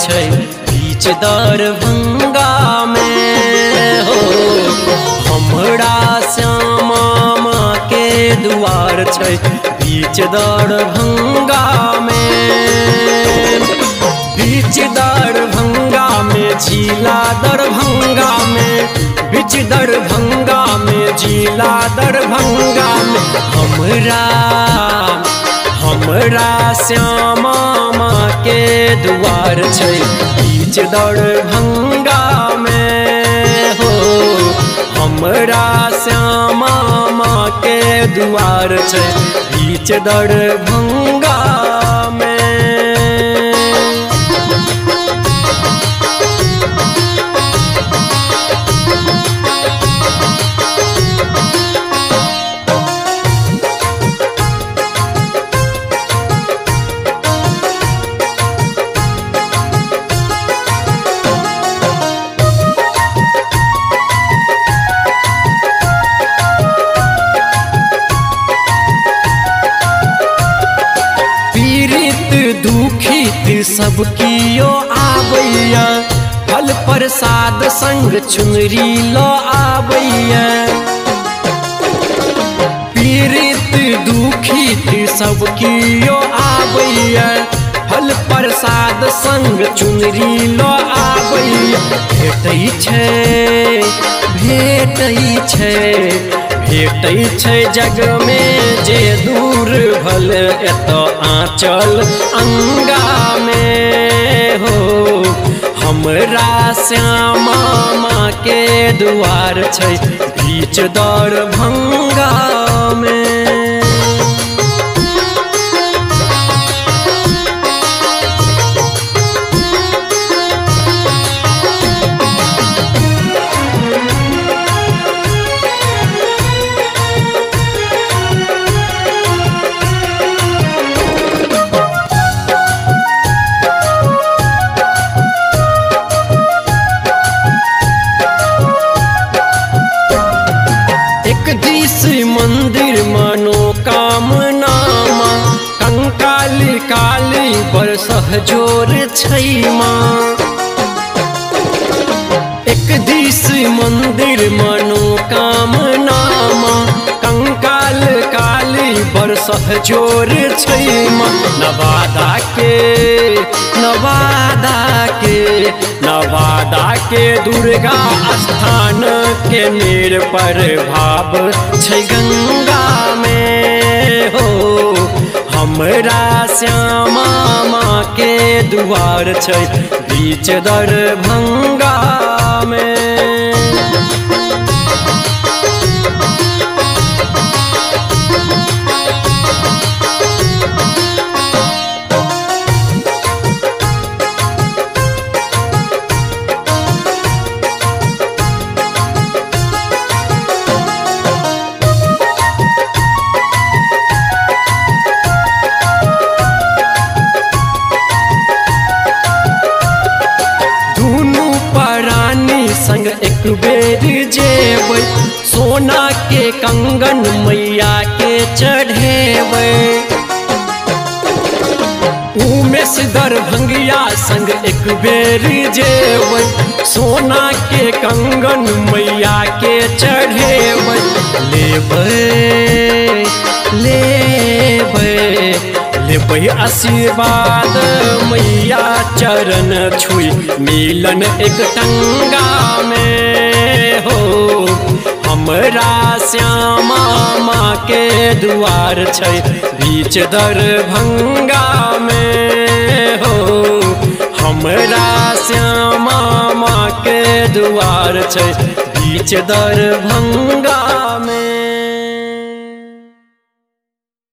छै बीच दरभंगा में हो। हमरा श्यामा माँ के दुआर छै बीच दरभंगा में। बीच दरभंगा में जिला दरभंगा में, बीच दरभंगा में जिला दरभंगा में हमरा श्यामा माँ के दुआर छै बीच दरभंगा में हो। हमरा श्यामा माँ के दुआर छै बीच दरभंगा में। दुखित सब कियो आबैया, फल प्रसाद संग चुनरी लो आबैया। पीड़ित दुखित सब कियो आबैया, फल प्रसाद संग चुनरी लो आबैया। भेटै छै जग में जे दूर भल एतो आंचल अंगा में हो। हमरा श्यामा माँ के दुआर छै बीच दरभंगा में। मंदिर मनोकामना माँ, कंकाली काली बड़ सहजोर छै माँ। एक दिस मंदिर मनोकामना माँ, कंकाल काली बड़ सहजोर छै माँ। नवादा के दुर्गा स्थान के मेर पर भाव छै गंगा में हो। हमरा श्यामा माँ के दुआर छै बीच दरभंगा में। संग एक बेर जेबै, सोना के कंगन मैया के चढ़ेबै। उमेश दरभंगिया संग एक बेर जेबै, सोना के कंगन मैया के चढ़ेबै। लेबै आशीर्वाद मैया चरण छुई, मिलन एक टंगा में हो। हमरा श्यामा माँ के दुआर छै बीच दरभंगा में हो। हमरा श्यामा माँ के दुआर छै बीच दरभंगा में।